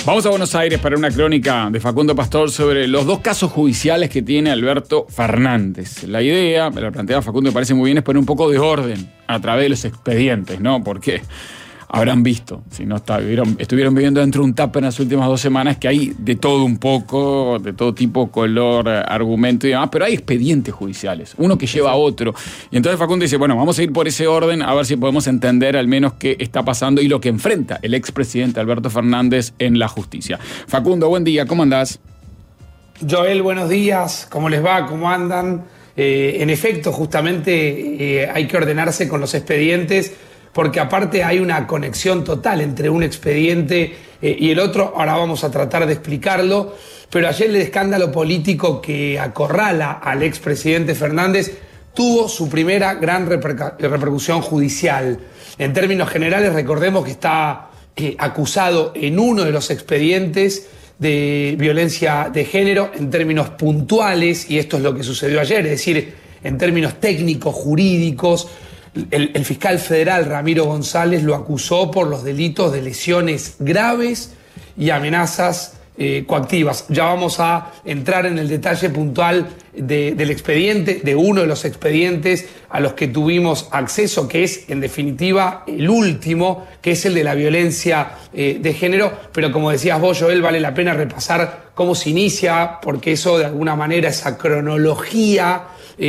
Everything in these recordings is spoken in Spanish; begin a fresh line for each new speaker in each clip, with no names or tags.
Vamos a Buenos Aires para una crónica de Facundo Pastor sobre los dos casos judiciales que tiene Alberto Fernández. La idea, me la planteaba Facundo, me parece muy bien, es poner un poco de orden a través de los expedientes, ¿no? Porque habrán visto, si no estuvieron viviendo dentro de un tupper en las últimas 2 semanas, que hay de todo un poco, de todo tipo, color, argumento y demás, pero hay expedientes judiciales, uno que lleva a otro. Y entonces Facundo dice, bueno, vamos a ir por ese orden, a ver si podemos entender al menos qué está pasando y lo que enfrenta el expresidente Alberto Fernández en la justicia. Facundo, buen día, ¿cómo andás?
Joel, buenos días, ¿cómo les va? ¿Cómo andan? En efecto, justamente hay que ordenarse con los expedientes, porque aparte hay una conexión total entre un expediente y el otro. Ahora vamos a tratar de explicarlo, pero ayer el escándalo político que acorrala al expresidente Fernández tuvo su primera gran repercusión judicial. En términos generales, recordemos que está acusado en uno de los expedientes de violencia de género en términos puntuales, y esto es lo que sucedió ayer, es decir, en términos técnicos, jurídicos. El fiscal federal Ramiro González lo acusó por los delitos de lesiones graves y amenazas coactivas. Ya vamos a entrar en el detalle puntual del expediente, de uno de los expedientes a los que tuvimos acceso, que es en definitiva el último, que es el de la violencia de género. Pero como decías vos, Joel, vale la pena repasar cómo se inicia, porque eso de alguna manera, esa cronología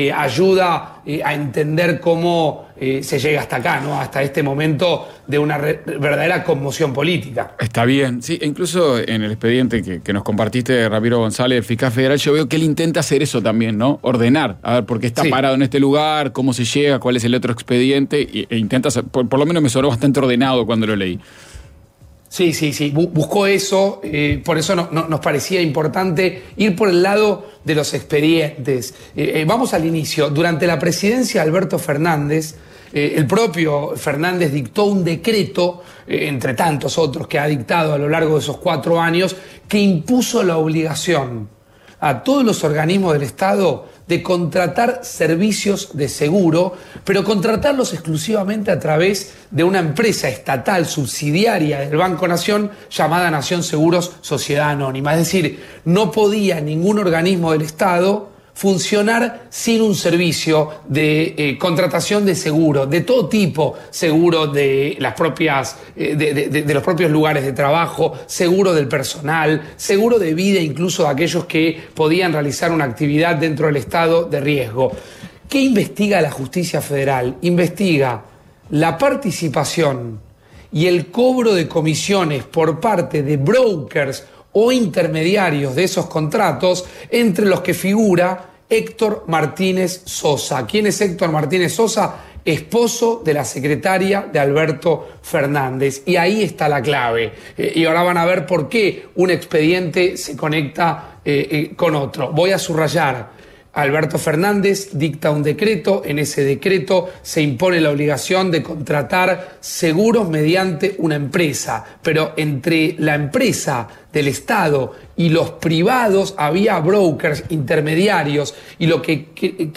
ayuda a entender cómo se llega hasta acá, ¿no? Hasta este momento de una verdadera conmoción política.
Está bien, sí, incluso en el expediente que nos compartiste de Ramiro González, el fiscal federal, yo veo que él intenta hacer eso también, ¿no? Ordenar, a ver por qué está parado en este lugar, cómo se llega, cuál es el otro expediente, e intenta hacer, por lo menos me sonó bastante ordenado cuando lo leí.
Sí, buscó eso, por eso nos parecía importante ir por el lado de los expedientes. Vamos al inicio. Durante la presidencia de Alberto Fernández, el propio Fernández dictó un decreto, entre tantos otros que ha dictado a lo largo de esos 4 años, que impuso la obligación a todos los organismos del Estado de contratar servicios de seguro, pero contratarlos exclusivamente a través de una empresa estatal subsidiaria del Banco Nación llamada Nación Seguros Sociedad Anónima. Es decir, no podía ningún organismo del Estado funcionar sin un servicio de contratación de seguro, de todo tipo, seguro de las propias, de los propios lugares de trabajo, seguro del personal, seguro de vida incluso de aquellos que podían realizar una actividad dentro del estado de riesgo. ¿Qué investiga la Justicia Federal? Investiga la participación y el cobro de comisiones por parte de brokers o intermediarios de esos contratos, entre los que figura Héctor Martínez Sosa. ¿Quién es Héctor Martínez Sosa? Esposo de la secretaria de Alberto Fernández. Y ahí está la clave. Y ahora van a ver por qué un expediente se conecta con otro. Voy a subrayar. Alberto Fernández dicta un decreto, en ese decreto se impone la obligación de contratar seguros mediante una empresa, pero entre la empresa del Estado y los privados había brokers, intermediarios, y lo que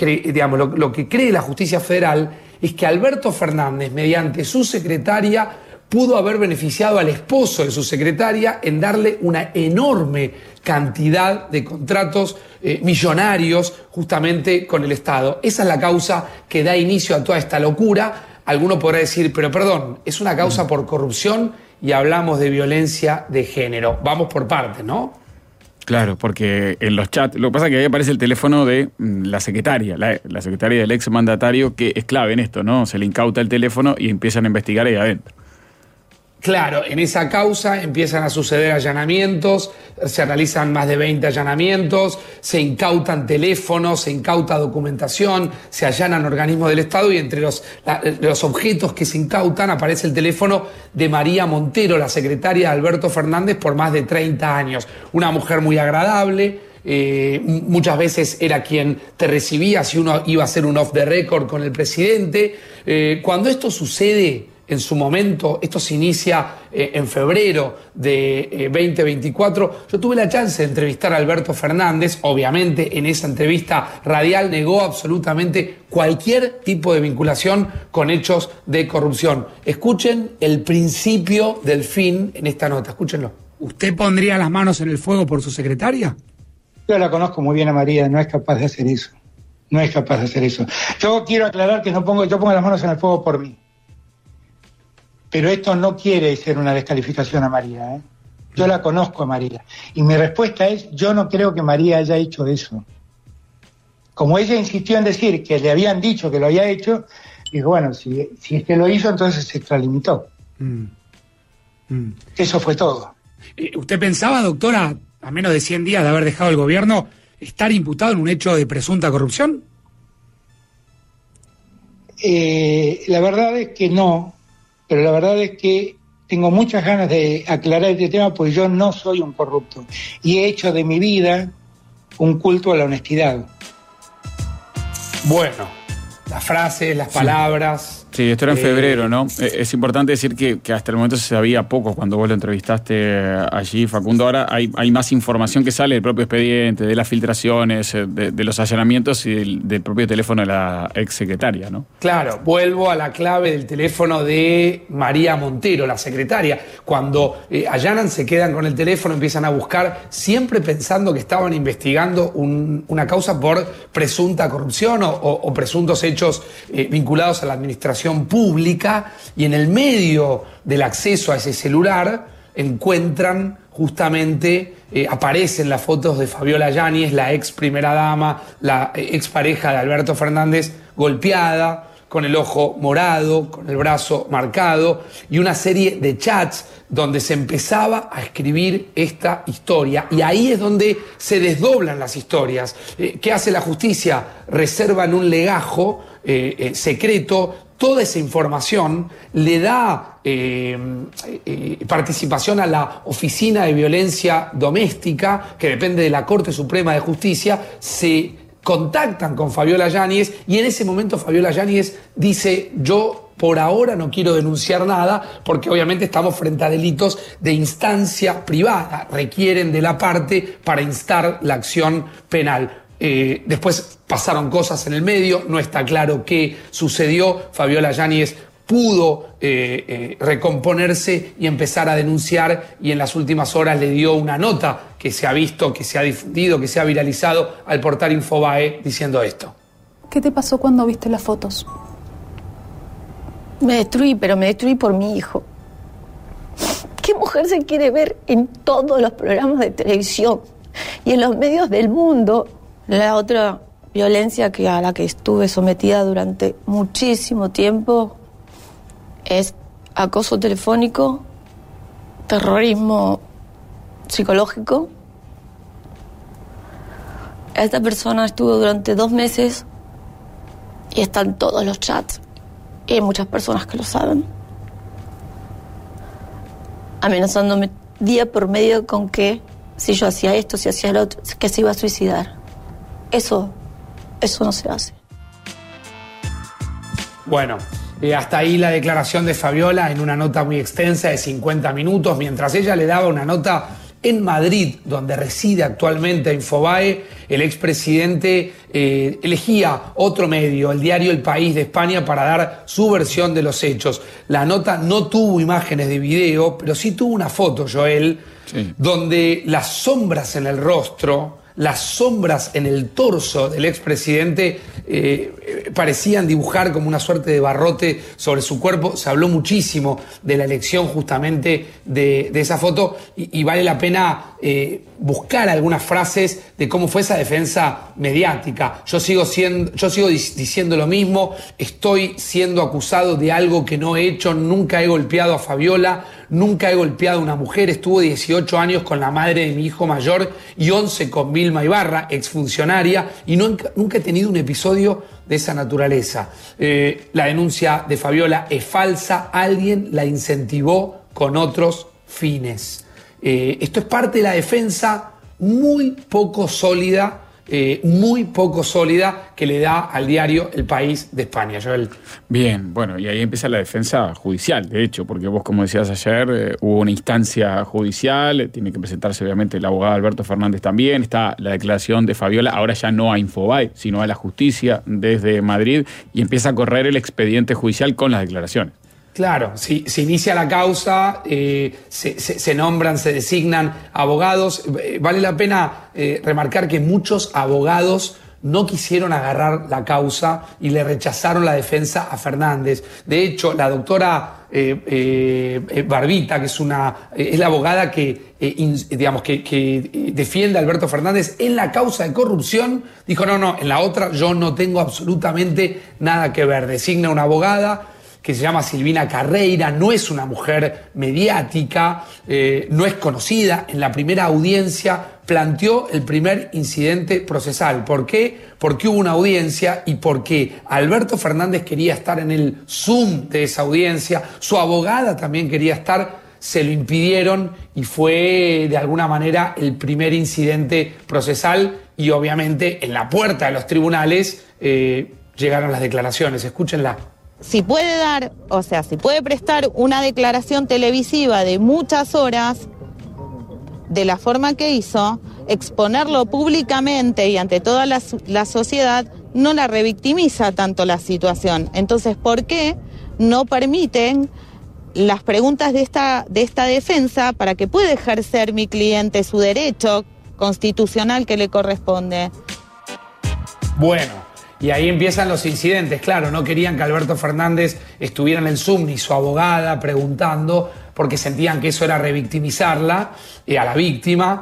cree la Justicia Federal es que Alberto Fernández, mediante su secretaria, pudo haber beneficiado al esposo de su secretaria en darle una enorme cantidad de contratos millonarios justamente con el Estado. Esa es la causa que da inicio a toda esta locura. Alguno podrá decir, pero perdón, es una causa por corrupción y hablamos de violencia de género. Vamos por partes, ¿no?
Claro, porque en los chats, lo que pasa es que ahí aparece el teléfono de la secretaria, la secretaria del ex mandatario, que es clave en esto, ¿no? Se le incauta el teléfono y empiezan a investigar ahí adentro.
Claro, en esa causa empiezan a suceder allanamientos, se realizan más de 20 allanamientos, se incautan teléfonos, se incauta documentación, se allanan organismos del Estado, y entre los objetos que se incautan aparece el teléfono de María Montero, la secretaria de Alberto Fernández por más de 30 años. Una mujer muy agradable, muchas veces era quien te recibía si uno iba a hacer un off the record con el presidente. Cuando esto sucede, en su momento, esto se inicia en febrero de 2024. Yo tuve la chance de entrevistar a Alberto Fernández. Obviamente, en esa entrevista radial negó absolutamente cualquier tipo de vinculación con hechos de corrupción. Escuchen el principio del fin en esta nota, escúchenlo. ¿Usted pondría las manos en el fuego por su secretaria?
Yo la conozco muy bien a María, no es capaz de hacer eso. No es capaz de hacer eso. Yo quiero aclarar que yo pongo las manos en el fuego por mí. Pero esto no quiere ser una descalificación a María, ¿eh? Yo la conozco a María. Y mi respuesta es, yo no creo que María haya hecho eso. Como ella insistió en decir que le habían dicho que lo había hecho, digo, bueno, si es que lo hizo, entonces se extralimitó. Eso fue todo.
¿Usted pensaba, doctora, a menos de 100 días de haber dejado el gobierno, estar imputado en un hecho de presunta corrupción?
La verdad es que no, pero la verdad es que tengo muchas ganas de aclarar este tema porque yo no soy un corrupto y he hecho de mi vida un culto a la honestidad.
Bueno, las frases, las palabras...
Sí, esto era en febrero, ¿no? Es importante decir que hasta el momento se sabía poco cuando vos lo entrevistaste allí, Facundo. Ahora hay más información que sale del propio expediente, de las filtraciones, de los allanamientos y del propio teléfono de la exsecretaria, ¿no?
Claro, vuelvo a la clave del teléfono de María Montero, la secretaria. Cuando allanan, se quedan con el teléfono, empiezan a buscar, siempre pensando que estaban investigando una causa por presunta corrupción o presuntos hechos vinculados a la administración pública, y en el medio del acceso a ese celular encuentran justamente, aparecen las fotos de Fabiola Yáñez, la ex primera dama, la ex pareja de Alberto Fernández, golpeada, con el ojo morado, con el brazo marcado, y una serie de chats donde se empezaba a escribir esta historia. Y ahí es donde se desdoblan las historias. ¿Qué hace la justicia? Reservan un legajo secreto. Toda esa información le da participación a la Oficina de Violencia Doméstica, que depende de la Corte Suprema de Justicia. Se contactan con Fabiola Yáñez y en ese momento Fabiola Yáñez dice: yo por ahora no quiero denunciar nada porque obviamente estamos frente a delitos de instancia privada, requieren de la parte para instar la acción penal. Después pasaron cosas en el medio, no está claro qué sucedió. Fabiola Yáñez pudo recomponerse y empezar a denunciar, y en las últimas horas le dio una nota que se ha visto, que se ha difundido, que se ha viralizado al portal Infobae diciendo esto.
¿Qué te pasó cuando viste las fotos?
Me destruí, pero me destruí por mi hijo. ¿Qué mujer se quiere ver en todos los programas de televisión y en los medios del mundo? La otra violencia a la que estuve sometida durante muchísimo tiempo es acoso telefónico, terrorismo psicológico. Esta persona estuvo durante 2 meses y están todos los chats. Y hay muchas personas que lo saben. Amenazándome día por medio con que si yo hacía esto, si hacía lo otro, que se iba a suicidar. Eso no se hace.
Bueno, hasta ahí la declaración de Fabiola en una nota muy extensa de 50 minutos, mientras ella le daba una nota en Madrid, donde reside actualmente Infobae. El expresidente elegía otro medio, el diario El País de España, para dar su versión de los hechos. La nota no tuvo imágenes de video, pero sí tuvo una foto, Joel, sí, donde las sombras en el rostro, las sombras en el torso del expresidente parecían dibujar como una suerte de barrote sobre su cuerpo. Se habló muchísimo de la elección justamente de esa foto y vale la pena buscar algunas frases de cómo fue esa defensa mediática. Yo sigo diciendo lo mismo, estoy siendo acusado de algo que no he hecho, nunca he golpeado a Fabiola, nunca he golpeado a una mujer, estuve 18 años con la madre de mi hijo mayor y 11 con Vilma Ibarra, exfuncionaria, y nunca he tenido un episodio de esa naturaleza. La denuncia de Fabiola es falsa, alguien la incentivó con otros fines. Esto es parte de la defensa muy poco sólida que le da al diario El País de España, Joel.
Bien, bueno, y ahí empieza la defensa judicial, de hecho, porque vos, como decías ayer, hubo una instancia judicial, tiene que presentarse obviamente el abogado Alberto Fernández también, está la declaración de Fabiola, ahora ya no a Infobae, sino a la justicia desde Madrid, y empieza a correr el expediente judicial con las declaraciones.
Claro, si se inicia la causa, se nombran, se designan abogados. Vale la pena remarcar que muchos abogados no quisieron agarrar la causa y le rechazaron la defensa a Fernández. De hecho, la doctora Barbita, que es la abogada que defiende a Alberto Fernández en la causa de corrupción, dijo, no, en la otra yo no tengo absolutamente nada que ver. Designa una abogada que se llama Silvina Carreira, no es una mujer mediática, no es conocida. En la primera audiencia planteó el primer incidente procesal. ¿Por qué? Porque hubo una audiencia y porque Alberto Fernández quería estar en el Zoom de esa audiencia, su abogada también quería estar, se lo impidieron y fue de alguna manera el primer incidente procesal y obviamente en la puerta de los tribunales llegaron las declaraciones. Escúchenla.
Si puede prestar una declaración televisiva de muchas horas, de la forma que hizo, exponerlo públicamente y ante toda la sociedad, no la revictimiza tanto la situación. Entonces, ¿por qué no permiten las preguntas de esta defensa para que pueda ejercer mi cliente su derecho constitucional que le corresponde?
Bueno. Y ahí empiezan los incidentes, claro, no querían que Alberto Fernández estuviera en el Zoom ni su abogada preguntando porque sentían que eso era revictimizarla a la víctima,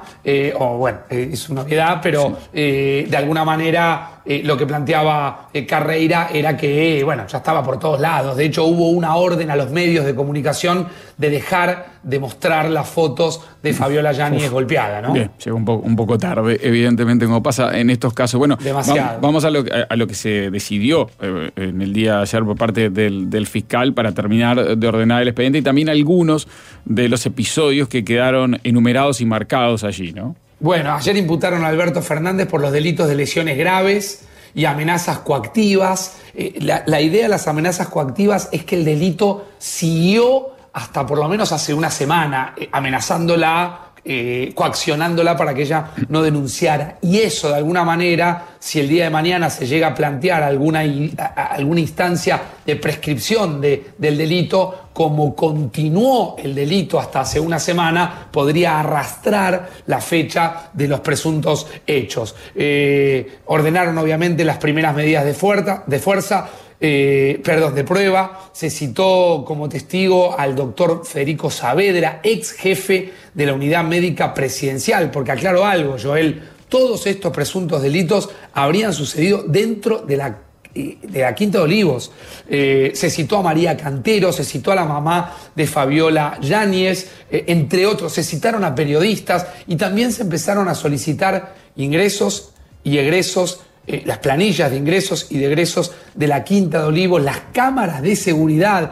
es una novedad, pero de alguna manera lo que planteaba Carreira era que, ya estaba por todos lados. De hecho, hubo una orden a los medios de comunicación de dejar de mostrar las fotos de Fabiola Yáñez golpeada, ¿no?
Bien, llegó un poco tarde, evidentemente, como pasa en estos casos. Bueno,
demasiado.
Vamos a lo que se decidió en el día de ayer por parte del fiscal para terminar de ordenar el expediente y también algunos de los episodios que quedaron enumerados y marcados allí, ¿no?
Bueno, ayer imputaron a Alberto Fernández por los delitos de lesiones graves y amenazas coactivas. La idea de las amenazas coactivas es que el delito siguió hasta por lo menos hace una semana, amenazándola, coaccionándola para que ella no denunciara. Y eso, de alguna manera, si el día de mañana se llega a plantear alguna instancia de prescripción del delito, como continuó el delito hasta hace una semana, podría arrastrar la fecha de los presuntos hechos. Ordenaron, obviamente, las primeras medidas de prueba. Se citó como testigo al doctor Federico Saavedra, ex jefe de la unidad médica presidencial, porque aclaro algo, Joel, todos estos presuntos delitos habrían sucedido dentro de la Quinta de Olivos. Se citó a María Cantero, se citó a la mamá de Fabiola Yáñez, entre otros, se citaron a periodistas y también se empezaron a solicitar ingresos y egresos, las planillas de ingresos y de egresos de la Quinta de Olivos, las cámaras de seguridad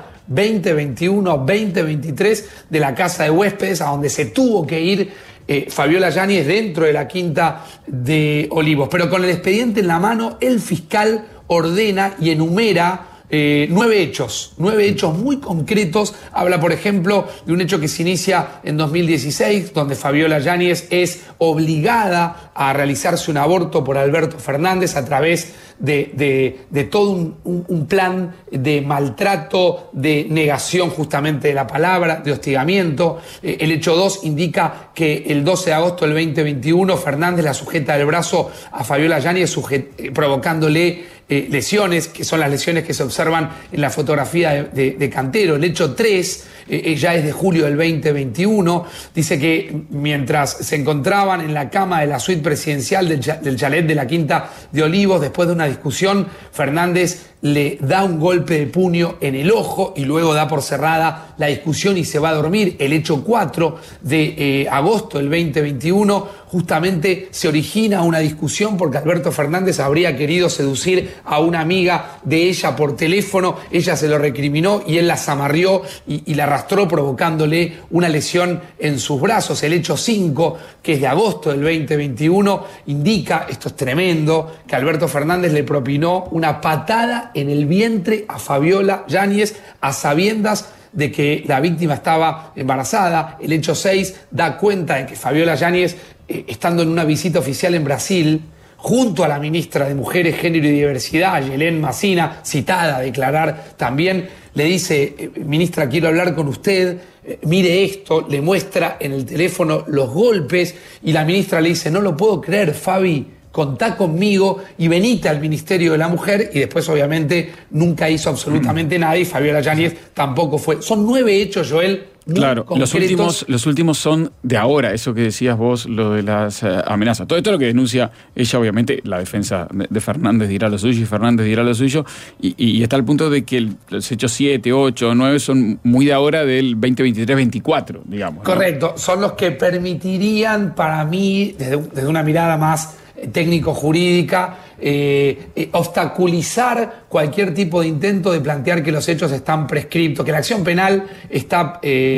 2021-2023 de la Casa de Huéspedes, a donde se tuvo que ir Fabiola Yáñez dentro de la Quinta de Olivos. Pero con el expediente en la mano, el fiscal ordena y enumera 9 hechos muy concretos. Habla, por ejemplo, de un hecho que se inicia en 2016, donde Fabiola Yáñez es obligada a realizarse un aborto por Alberto Fernández a través de todo un plan de maltrato, de negación justamente de la palabra, de hostigamiento. El hecho 2 indica que el 12 de agosto del 2021 Fernández la sujeta del brazo a Fabiola Yáñez provocándole lesiones, que son las lesiones que se observan en la fotografía de Cantero. El hecho 3 ya es de julio del 2021, dice que mientras se encontraban en la cama de la suite presidencial del chalet de la Quinta de Olivos, después de una discusión, Fernández le da un golpe de puño en el ojo y luego da por cerrada la discusión y se va a dormir. El hecho 4 de agosto del 2021 justamente se origina una discusión porque Alberto Fernández habría querido seducir a una amiga de ella por teléfono, ella se lo recriminó y él la zamarrió y la arrastró provocándole una lesión en sus brazos. El hecho 5, que es de agosto del 2021, indica, esto es tremendo, que Alberto Fernández le propinó una patada en el vientre a Fabiola Yáñez a sabiendas de que la víctima estaba embarazada. El hecho 6 da cuenta de que Fabiola Yáñez, estando en una visita oficial en Brasil, junto a la ministra de Mujeres, Género y Diversidad, Yelén Macina, citada a declarar también, le dice: ministra, quiero hablar con usted, mire esto, le muestra en el teléfono los golpes, y la ministra le dice: no lo puedo creer, Fabi, contá conmigo y venite al Ministerio de la Mujer. Y después, obviamente, nunca hizo absolutamente nada, y Fabiola Yáñez tampoco fue. Son 9 hechos, Joel.
Claro, los últimos son de ahora, eso que decías vos, lo de las amenazas. Todo esto es lo que denuncia ella, obviamente, la defensa de Fernández dirá lo suyo y Fernández dirá lo suyo, y está al punto de que los hechos 7, 8, 9 son muy de ahora del 2023-24, digamos, ¿no?
Correcto, son los que permitirían, para mí, desde una mirada más técnico-jurídica, obstaculizar cualquier tipo de intento de plantear que los hechos están prescriptos, que la acción penal está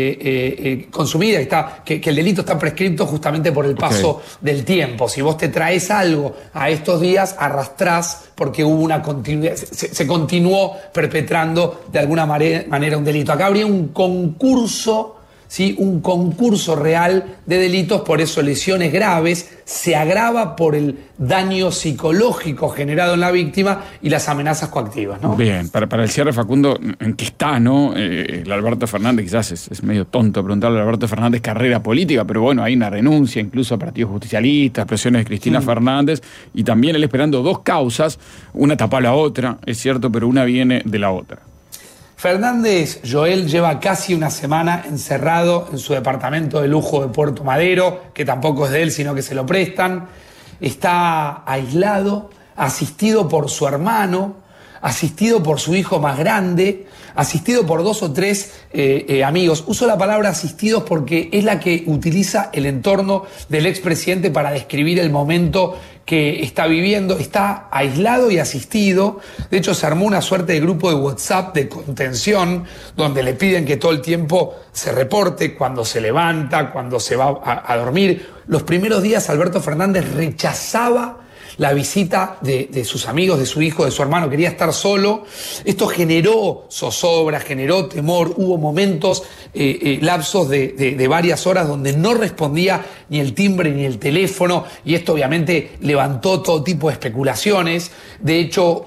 consumida, que el delito está prescripto justamente por el paso del tiempo. Si vos te traes algo a estos días, arrastrás porque hubo una continuidad, se continuó perpetrando de alguna manera un delito. Acá habría un concurso, ¿sí? Un concurso real de delitos, por eso lesiones graves, se agrava por el daño psicológico generado en la víctima y las amenazas coactivas, ¿no?
Bien, para el cierre, Facundo, ¿en qué está, no? El Alberto Fernández, quizás es medio tonto preguntarle a Alberto Fernández carrera política, pero bueno, hay una renuncia incluso a partidos justicialistas, presiones de Cristina Fernández, y también él esperando 2 causas, una tapa a la otra, es cierto, pero una viene de la otra.
Fernández, Joel, lleva casi una semana encerrado en su departamento de lujo de Puerto Madero, que tampoco es de él, sino que se lo prestan. Está aislado, asistido por su hermano, asistido por su hijo más grande, asistido por 2 o 3 amigos. Uso la palabra asistidos porque es la que utiliza el entorno del expresidente para describir el momento que está viviendo. Está aislado y asistido. De hecho, se armó una suerte de grupo de WhatsApp de contención, donde le piden que todo el tiempo se reporte cuando se levanta, cuando se va a dormir. Los primeros días Alberto Fernández rechazaba la visita de sus amigos, de su hijo, de su hermano, quería estar solo. Esto generó zozobra, generó temor, hubo momentos, lapsos de varias horas donde no respondía ni el timbre ni el teléfono, y esto obviamente levantó todo tipo de especulaciones. De hecho,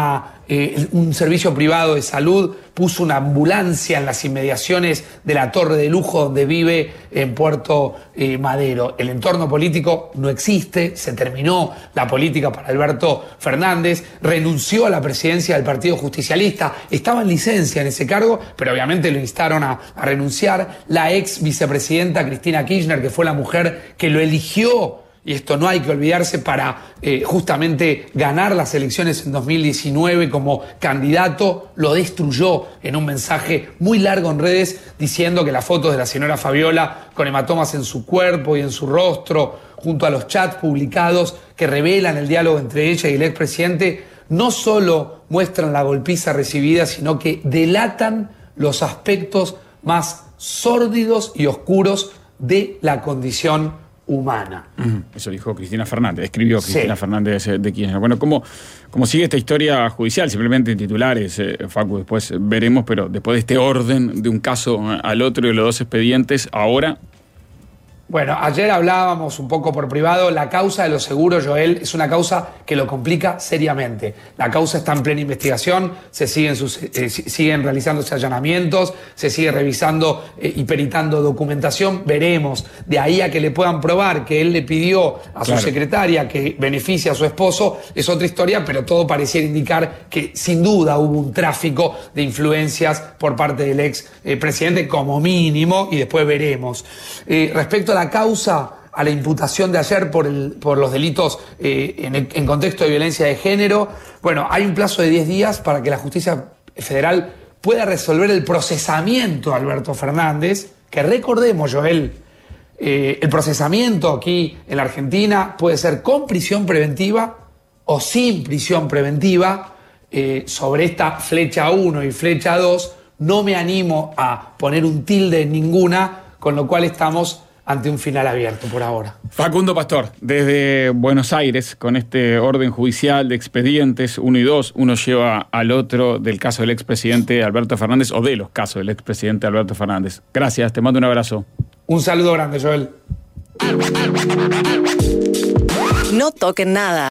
un servicio privado de salud puso una ambulancia en las inmediaciones de la torre de lujo donde vive en Puerto Madero. El entorno político no existe, se terminó la política para Alberto Fernández, renunció a la presidencia del Partido Justicialista, estaba en licencia en ese cargo, pero obviamente lo instaron a renunciar. La ex vicepresidenta Cristina Kirchner, que fue la mujer que lo eligió, y esto no hay que olvidarse, para justamente ganar las elecciones en 2019 como candidato, lo destruyó en un mensaje muy largo en redes diciendo que las fotos de la señora Fabiola con hematomas en su cuerpo y en su rostro, junto a los chats publicados que revelan el diálogo entre ella y el expresidente, no solo muestran la golpiza recibida, sino que delatan los aspectos más sórdidos y oscuros de la condición humana.
Eso dijo Cristina Fernández, escribió Cristina Fernández de Kirchner. Bueno, ¿cómo sigue esta historia judicial? Simplemente en titulares, Facu, después veremos, pero después de este orden de un caso al otro y de los 2 expedientes, ahora...
Bueno, ayer hablábamos un poco por privado. La causa de los seguros, Joel, es una causa que lo complica seriamente. La causa está en plena investigación, se siguen realizándose allanamientos, se sigue revisando y peritando documentación. Veremos, de ahí a que le puedan probar que él le pidió a su secretaria que beneficie a su esposo, es otra historia, pero todo pareciera indicar que sin duda hubo un tráfico de influencias por parte del ex presidente como mínimo, y después veremos. Respecto a la causa, a la imputación de ayer por los delitos en contexto de violencia de género, bueno, hay un plazo de 10 días para que la justicia federal pueda resolver el procesamiento de Alberto Fernández, que recordemos, Joel, el procesamiento aquí en la Argentina puede ser con prisión preventiva o sin prisión preventiva. Sobre esta flecha 1 y flecha 2 no me animo a poner un tilde en ninguna, con lo cual estamos ante un final abierto por ahora.
Facundo Pastor, desde Buenos Aires, con este orden judicial de expedientes 1 y 2, uno lleva al otro del caso del expresidente Alberto Fernández, o de los casos del expresidente Alberto Fernández. Gracias, te mando un abrazo.
Un saludo grande, Joel.
No toquen nada.